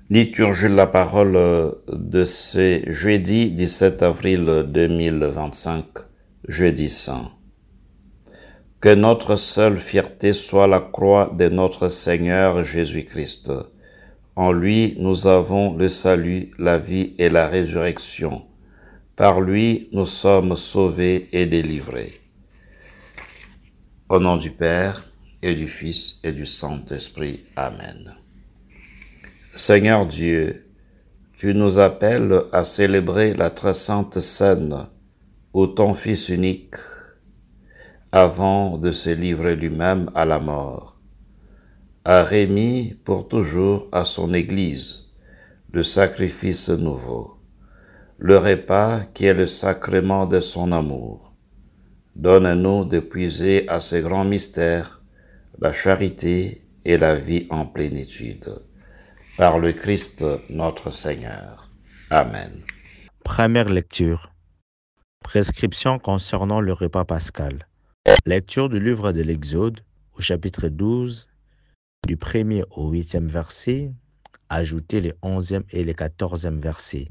Liturgie de la parole de ce jeudi 17 avril 2025, jeudi saint. Que notre seule fierté soit la croix de notre Seigneur Jésus-Christ. En lui, nous avons le salut, la vie et la résurrection. Par lui, nous sommes sauvés et délivrés. Au nom du Père, et du Fils, et du Saint-Esprit. Amen. Seigneur Dieu, tu nous appelles à célébrer la très sainte scène où ton Fils unique, avant de se livrer lui-même à la mort, a remis pour toujours à son Église le sacrifice nouveau, le repas qui est le sacrement de son amour. Donne-nous de puiser à ces grands mystères la charité et la vie en plénitude. Par le Christ notre Seigneur. Amen. Première lecture. Prescription concernant le repas pascal. Lecture du livre de l'Exode au chapitre 12, du 1er au 8e verset, ajoutez les 11e et les 14e versets.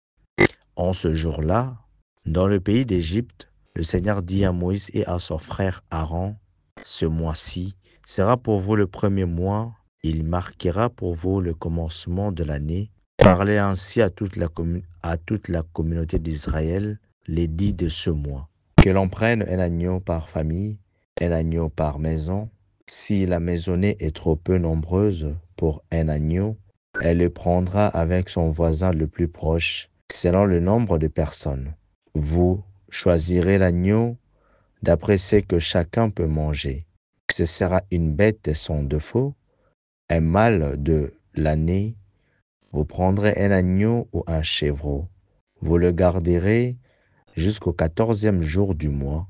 En ce jour-là, dans le pays d'Égypte, le Seigneur dit à Moïse et à son frère Aaron, « Ce mois-ci sera pour vous le premier mois, il marquera pour vous le commencement de l'année. Parlez ainsi à toute la communauté d'Israël les dits de ce mois. Que l'on prenne un agneau par famille, un agneau par maison. Si la maisonnée est trop peu nombreuse pour un agneau, elle le prendra avec son voisin le plus proche, selon le nombre de personnes. Vous choisirez l'agneau d'après ce que chacun peut manger. Ce sera une bête sans défaut, un mâle de l'année. Vous prendrez un agneau ou un chèvreau. Vous le garderez jusqu'au 14e jour du mois.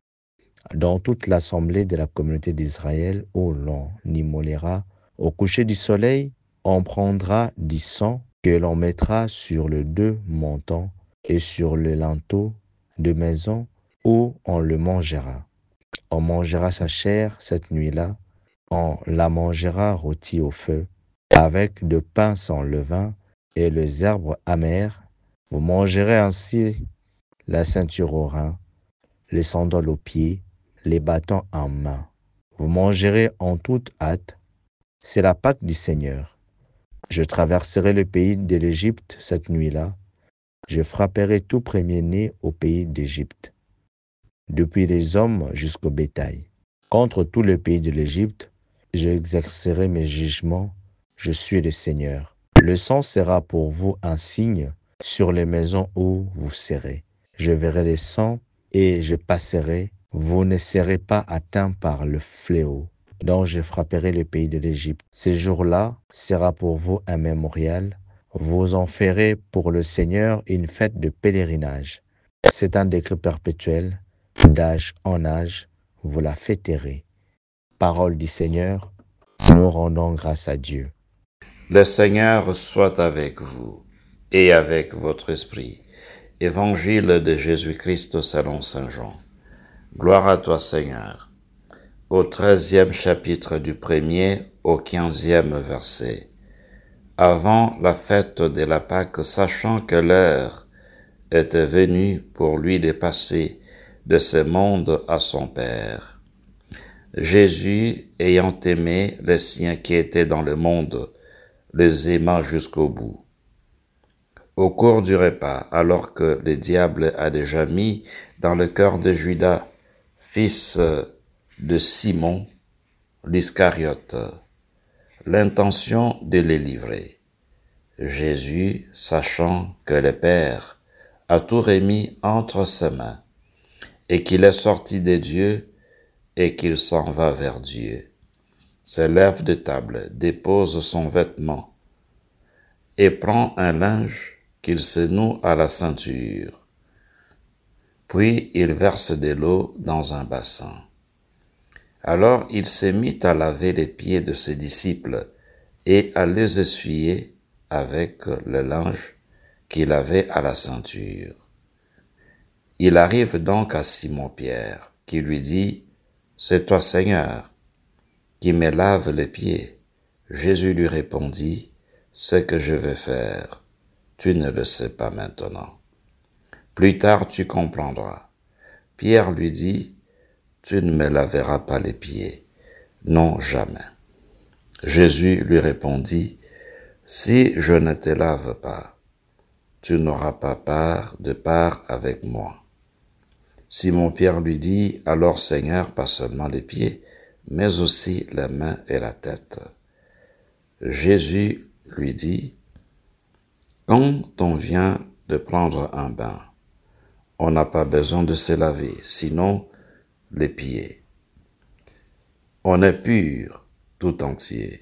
Dans toute l'assemblée de la communauté d'Israël, où l'on immolera au coucher du soleil, on prendra du sang que l'on mettra sur les deux montants et sur le linteau de maison où on le mangera. On mangera sa chair cette nuit-là, on la mangera rôtie au feu, avec de pain sans levain et les herbes amères. Vous mangerez ainsi la ceinture au rein, les sandales aux pieds, les bâtons en main. Vous mangerez en toute hâte. C'est la Pâque du Seigneur. Je traverserai le pays de l'Égypte cette nuit-là. Je frapperai tout premier-né au pays d'Égypte, depuis les hommes jusqu'au bétail. Contre tout le pays de l'Égypte, j'exercerai mes jugements. Je suis le Seigneur. Le sang sera pour vous un signe sur les maisons où vous serez. Je verrai le sang et je passerai. Vous ne serez pas atteints par le fléau dont je frapperai le pays de l'Égypte. Ce jour-là sera pour vous un mémorial. Vous en ferez pour le Seigneur une fête de pèlerinage. C'est un décret perpétuel, d'âge en âge, vous la fêterez. Parole du Seigneur, nous rendons grâce à Dieu. Le Seigneur soit avec vous et avec votre esprit. Évangile de Jésus-Christ selon saint Jean. Gloire à toi, Seigneur. Au 13e chapitre du 1er au 15e verset. Avant la fête de la Pâque, sachant que l'heure était venue pour lui de passer de ce monde à son Père, Jésus, ayant aimé les siens qui étaient dans le monde, les aima jusqu'au bout. Au cours du repas, alors que le diable a déjà mis dans le cœur de Judas, fils de Simon, l'Iscariote, l'intention de les livrer, Jésus, sachant que le Père a tout remis entre ses mains, et qu'il est sorti de Dieu, et qu'il s'en va vers Dieu, se lève de table, dépose son vêtement, et prend un linge qu'il se noue à la ceinture. Puis il verse de l'eau dans un bassin. Alors il se mit à laver les pieds de ses disciples et à les essuyer avec le linge qu'il avait à la ceinture. Il arrive donc à Simon-Pierre, qui lui dit, « C'est toi, Seigneur, qui me laves les pieds. » Jésus lui répondit, « ce que je vais faire. Tu ne le sais pas maintenant. Plus tard tu comprendras. Pierre lui dit, tu ne me laveras pas les pieds. Non, jamais. Jésus lui répondit, si je ne te lave pas, tu n'auras pas de part avec moi. Simon-Pierre lui dit, alors Seigneur, pas seulement les pieds, mais aussi les mains et la tête. Jésus lui dit, quand on vient de prendre un bain, on n'a pas besoin de se laver, sinon les pieds. On est pur tout entier.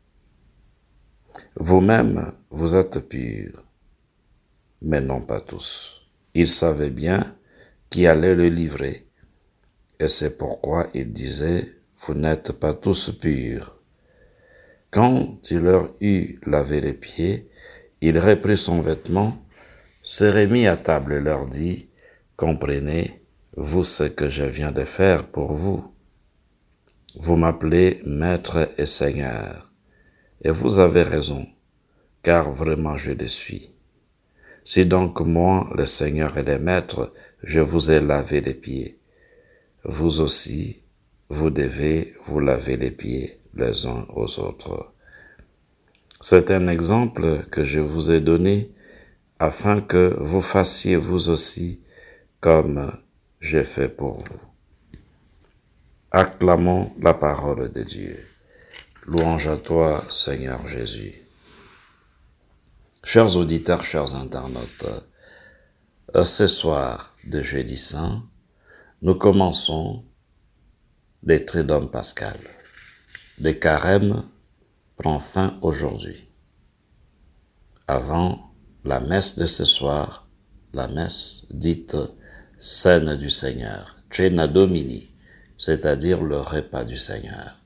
Vous-même, vous êtes purs, mais non pas tous. Il savait bien qui allait le livrer, et c'est pourquoi il disait, vous n'êtes pas tous purs. Quand il leur eut lavé les pieds, il reprit son vêtement, se remit à table et leur dit, comprenez, vous ce que je viens de faire pour vous. Vous m'appelez Maître et Seigneur, et vous avez raison, car vraiment je le suis. Si donc moi, le Seigneur et le Maître, je vous ai lavé les pieds, vous aussi, vous devez vous laver les pieds les uns aux autres. C'est un exemple que je vous ai donné afin que vous fassiez vous aussi comme j'ai fait pour vous. Acclamons la parole de Dieu. Louange à toi, Seigneur Jésus. Chers auditeurs, chers internautes, ce soir de Jeudi Saint, nous commençons les Triduum Pascal. Le carême prend fin aujourd'hui. Avant la messe de ce soir, la messe dite Scène du Seigneur, Cena Domini, c'est-à-dire le repas du Seigneur.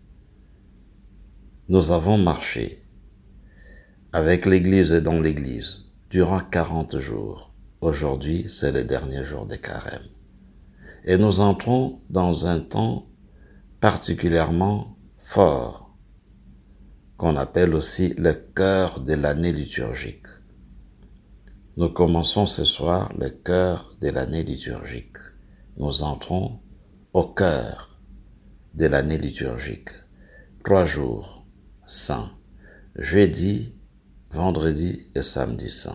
Nous avons marché avec l'Église et dans l'Église durant 40 jours. Aujourd'hui, c'est le dernier jour de carême. Et nous entrons dans un temps particulièrement fort, qu'on appelle aussi le cœur de l'année liturgique. Nous commençons ce soir le cœur de l'année liturgique. Nous entrons au cœur de l'année liturgique. 3 jours saints, jeudi, vendredi et samedi saint.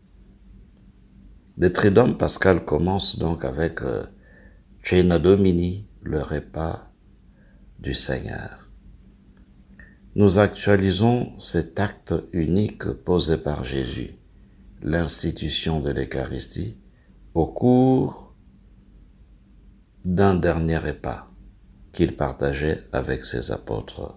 Le Triduum Pascal commence donc avec Cena Domini, le repas du Seigneur. Nous actualisons cet acte unique posé par Jésus, l'institution de l'Eucharistie, au cours d'un dernier repas qu'il partageait avec ses apôtres.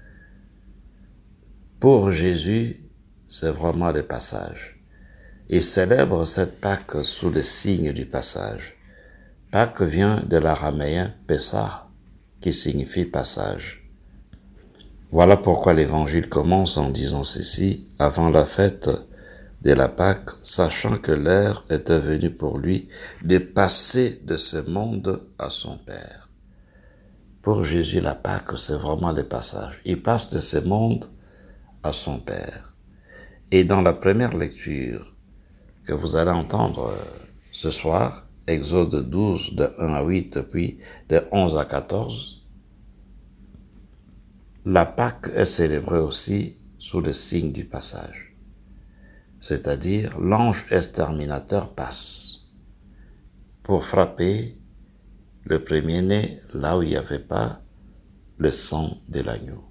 Pour Jésus, c'est vraiment le passage. Il célèbre cette Pâque sous le signe du passage. Pâque vient de l'araméen Pessah, qui signifie passage. Voilà pourquoi l'Évangile commence en disant ceci, avant la fête de la Pâque, sachant que l'heure était venue pour lui de passer de ce monde à son Père. Pour Jésus, la Pâque, c'est vraiment le passage. Il passe de ce monde à son Père. Et dans la première lecture que vous allez entendre ce soir, Exode 12, de 1 à 8, puis de 11 à 14, la Pâque est célébrée aussi sous le signe du passage. C'est-à-dire, l'ange exterminateur passe pour frapper le premier-né là où il n'y avait pas le sang de l'agneau.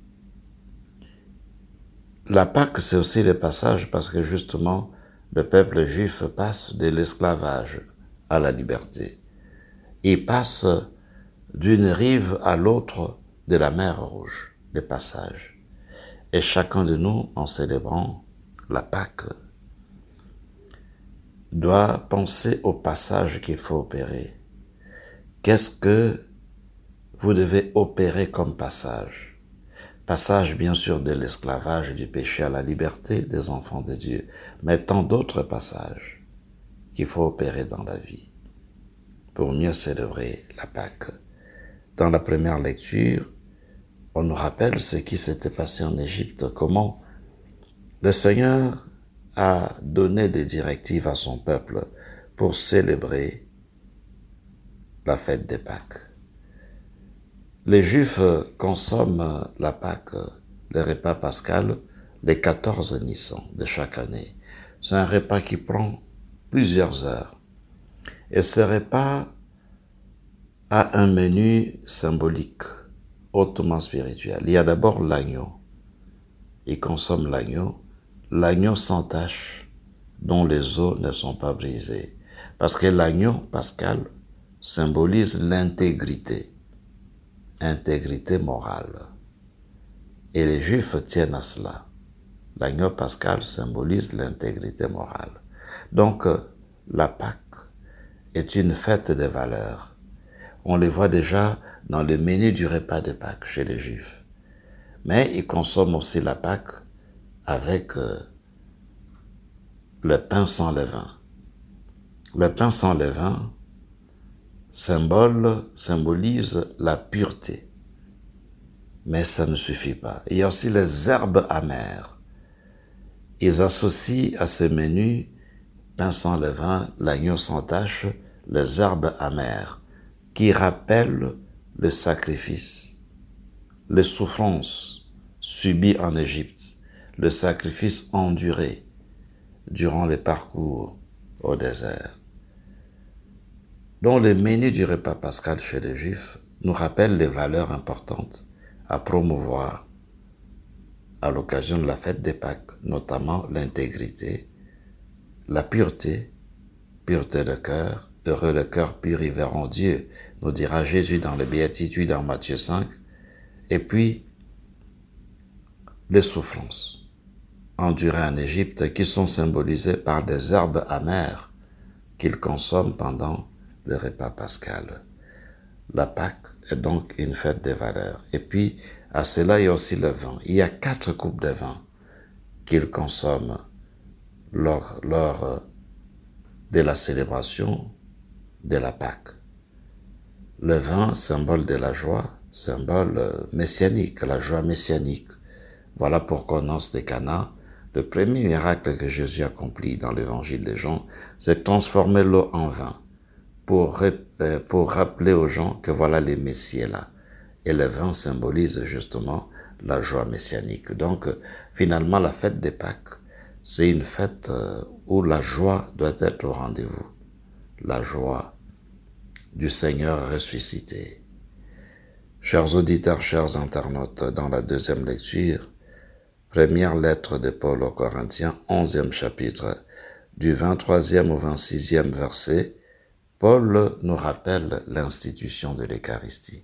La Pâque, c'est aussi le passage parce que justement, le peuple juif passe de l'esclavage à la liberté. Il passe d'une rive à l'autre de la mer Rouge, le passage. Et chacun de nous, en célébrant la Pâque, doit penser au passage qu'il faut opérer. Qu'est-ce que vous devez opérer comme passage? Passage, bien sûr, de l'esclavage, du péché à la liberté des enfants de Dieu, mais tant d'autres passages qu'il faut opérer dans la vie pour mieux célébrer la Pâque. Dans la première lecture, on nous rappelle ce qui s'était passé en Égypte, comment Le Seigneur a donné des directives à son peuple pour célébrer la fête des Pâques. Les Juifs consomment la Pâque, le repas pascal, les 14 Nissan de chaque année. C'est un repas qui prend plusieurs heures. Et ce repas a un menu symbolique, hautement spirituel. Il y a d'abord l'agneau. Ils consomment l'agneau sans tache, dont les os ne sont pas brisés. Parce que l'agneau pascal symbolise l'intégrité morale. Et les Juifs tiennent à cela. L'agneau pascal symbolise l'intégrité morale. Donc, la Pâque est une fête des valeurs. On les voit déjà dans le menu du repas de Pâques chez les Juifs. Mais ils consomment aussi la Pâque avec le pain sans levain. Le pain sans levain symbolise la pureté. Mais ça ne suffit pas. Il y a aussi les herbes amères. Ils associent à ce menu pain sans levain, l'agneau sans tache, les herbes amères, qui rappellent le sacrifice, les souffrances subies en Égypte, le sacrifice enduré durant les parcours au désert. Donc le menu du repas pascal chez les Juifs nous rappelle les valeurs importantes à promouvoir à l'occasion de la fête des Pâques, notamment l'intégrité, la pureté de cœur, heureux le cœur pur, ils verront Dieu, nous dira Jésus dans les Béatitudes en Matthieu 5, et puis les souffrances endurées en Égypte qui sont symbolisées par des herbes amères qu'ils consomment pendant le repas pascal. La Pâque est donc une fête des valeurs. Et puis, à cela, il y a aussi le vin. Il y a 4 coupes de vin qu'ils consomment lors de la célébration de la Pâque. Le vin, symbole de la joie, symbole messianique, la joie messianique. Voilà pourquoi au noces de Cana, le premier miracle que Jésus accomplit dans l'évangile de Jean, c'est de transformer l'eau en vin pour rappeler aux gens que voilà les Messies là. Et le vin symbolise justement la joie messianique. Donc, finalement, la fête des Pâques, c'est une fête où la joie doit être au rendez-vous. La joie du Seigneur ressuscité. Chers auditeurs, chers internautes, dans la deuxième lecture, première lettre de Paul aux Corinthiens, 11e chapitre, du 23e au 26e verset, Paul nous rappelle l'institution de l'Eucharistie.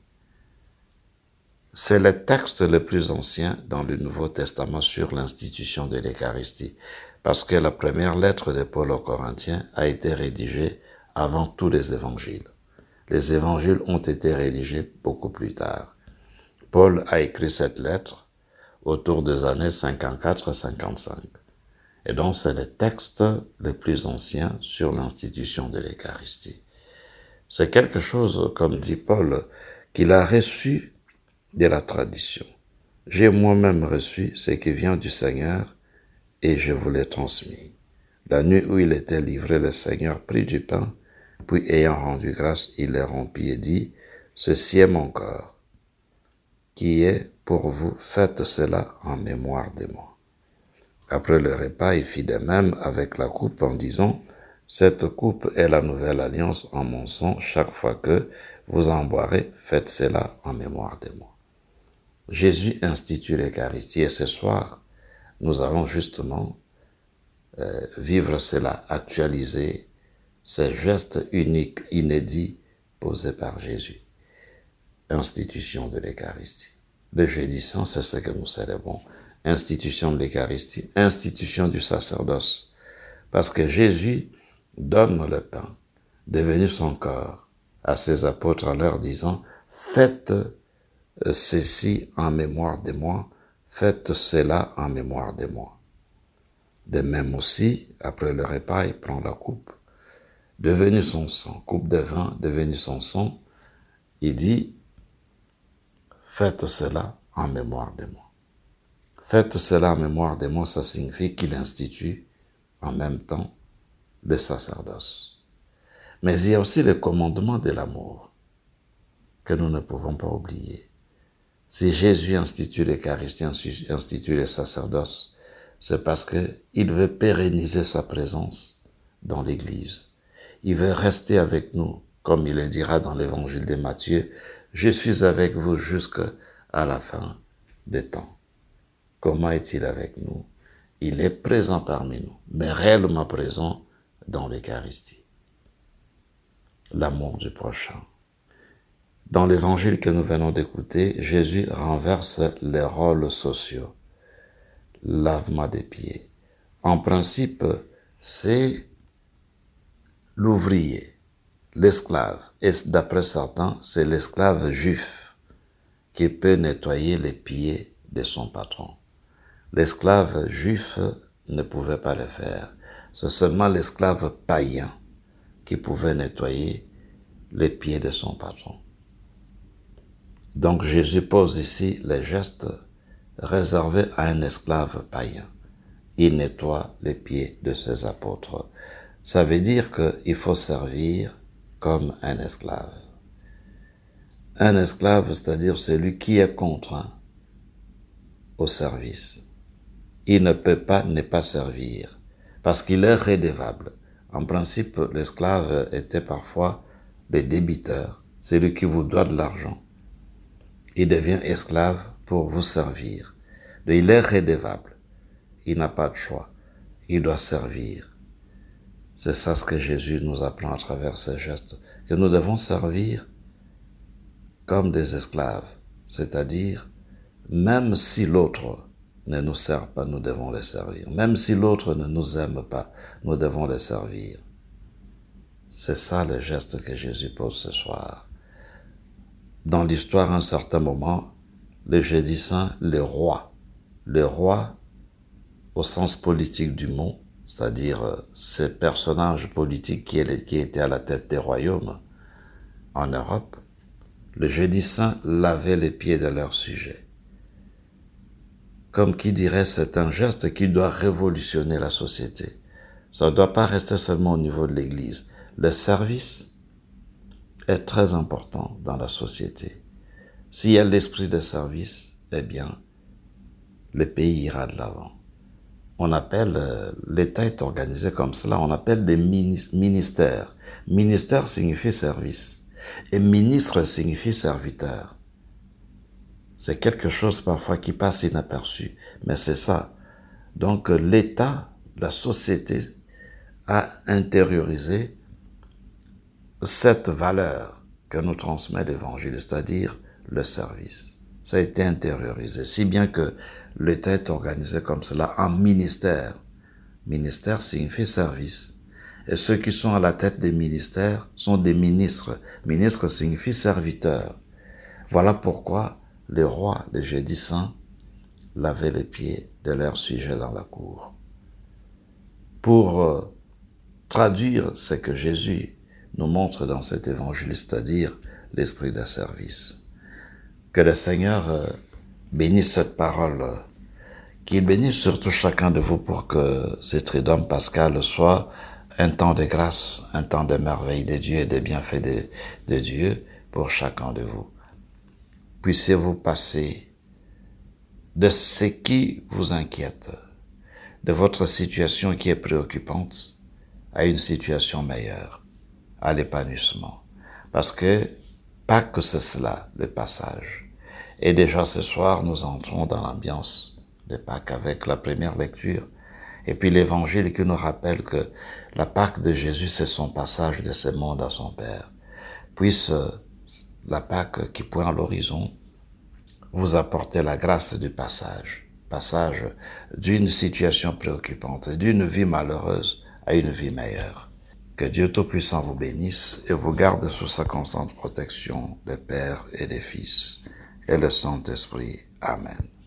C'est le texte le plus ancien dans le Nouveau Testament sur l'institution de l'Eucharistie, parce que la première lettre de Paul aux Corinthiens a été rédigée avant tous les évangiles. Les évangiles ont été rédigés beaucoup plus tard. Paul a écrit cette lettre autour des années 54-55. Et donc, c'est le texte le plus ancien sur l'institution de l'Eucharistie. C'est quelque chose, comme dit Paul, qu'il a reçu de la tradition. J'ai moi-même reçu ce qui vient du Seigneur et je vous l'ai transmis. La nuit où il était livré, le Seigneur prit du pain, puis ayant rendu grâce, il le rompit et dit, « Ceci est mon corps, qui est pour vous, faites cela en mémoire de moi. » Après le repas, il fit de même avec la coupe en disant, « Cette coupe est la nouvelle alliance en mon sang, chaque fois que vous en boirez, faites cela en mémoire de moi. » Jésus institue l'Eucharistie et ce soir, nous allons justement vivre cela, actualiser ces gestes uniques, inédits, posés par Jésus. Institution de l'Eucharistie. Le jeudi saint, c'est ce que nous célébrons. Institution de l'Eucharistie, institution du sacerdoce. Parce que Jésus donne le pain, devenu son corps, à ses apôtres en leur disant, faites ceci en mémoire de moi, faites cela en mémoire de moi. De même aussi, après le repas, il prend la coupe, devenu son sang, coupe de vin, devenu son sang, il dit, faites cela en mémoire de moi. Faites cela en mémoire de moi, ça signifie qu'il institue en même temps le sacerdoce. Mais il y a aussi le commandement de l'amour que nous ne pouvons pas oublier. Si Jésus institue l'Eucharistie, institue le sacerdoce, c'est parce qu'il veut pérenniser sa présence dans l'Église. Il veut rester avec nous, comme il le dira dans l'évangile de Matthieu, « Je suis avec vous jusqu'à la fin des temps ». Comment est-il avec nous? Il est présent parmi nous, mais réellement présent dans l'Eucharistie. L'amour du prochain. Dans l'évangile que nous venons d'écouter, Jésus renverse les rôles sociaux. Lavement des pieds. En principe, c'est l'ouvrier, l'esclave. Et d'après certains, c'est l'esclave juif qui peut nettoyer les pieds de son patron. L'esclave juif ne pouvait pas le faire. C'est seulement l'esclave païen qui pouvait nettoyer les pieds de son patron. Donc Jésus pose ici les gestes réservés à un esclave païen. Il nettoie les pieds de ses apôtres. Ça veut dire qu'il faut servir comme un esclave. Un esclave, c'est-à-dire celui qui est contraint au service. Il ne peut pas ne pas servir parce qu'il est rédevable. En principe, l'esclave était parfois le débiteur, celui qui vous doit de l'argent. Il devient esclave pour vous servir. Il est rédevable. Il n'a pas de choix. Il doit servir. C'est ça ce que Jésus nous apprend à travers ces gestes, que nous devons servir comme des esclaves, c'est-à-dire même si l'autre ne nous sert pas, nous devons le servir. Même si l'autre ne nous aime pas, nous devons le servir. C'est ça le geste que Jésus pose ce soir. Dans l'histoire, à un certain moment, le Jeudi Saint, le roi au sens politique du mot, c'est-à-dire ces personnages politiques qui étaient à la tête des royaumes en Europe, le Jeudi Saint lavait les pieds de leurs sujets. Comme qui dirait, c'est un geste qui doit révolutionner la société. Ça ne doit pas rester seulement au niveau de l'Église. Le service est très important dans la société. S'il y a l'esprit de service, eh bien, le pays ira de l'avant. On appelle, l'État est organisé comme cela, on appelle des ministères. Ministère signifie service et ministre signifie serviteur. C'est quelque chose parfois qui passe inaperçu, mais c'est ça. Donc l'État, la société a intériorisé cette valeur que nous transmet l'Évangile, c'est-à-dire le service. Ça a été intériorisé, si bien que l'État est organisé comme cela en ministère. Ministère signifie service. Et ceux qui sont à la tête des ministères sont des ministres. Ministre signifie serviteur. Voilà pourquoi les rois, les Jeudi Saint, lavaient les pieds de leurs sujets dans la cour. Pour traduire ce que Jésus nous montre dans cet évangile, c'est-à-dire l'esprit de service. Que le Seigneur bénisse cette parole, qu'il bénisse surtout chacun de vous pour que ce Triduum pascal soit un temps de grâce, un temps de merveilles de Dieu et des bienfaits de Dieu pour chacun de vous. Puissiez-vous passer de ce qui vous inquiète, de votre situation qui est préoccupante, à une situation meilleure, à l'épanouissement. Parce que Pâques, c'est cela, le passage. Et déjà ce soir, nous entrons dans l'ambiance de Pâques avec la première lecture. Et puis l'évangile qui nous rappelle que la Pâque de Jésus, c'est son passage de ce monde à son Père. Puisse la Pâque qui pointe l'horizon vous apporter la grâce du passage d'une situation préoccupante, d'une vie malheureuse à une vie meilleure. Que Dieu Tout-Puissant vous bénisse et vous garde sous sa constante protection, le Père et le Fils et le Saint-Esprit. Amen.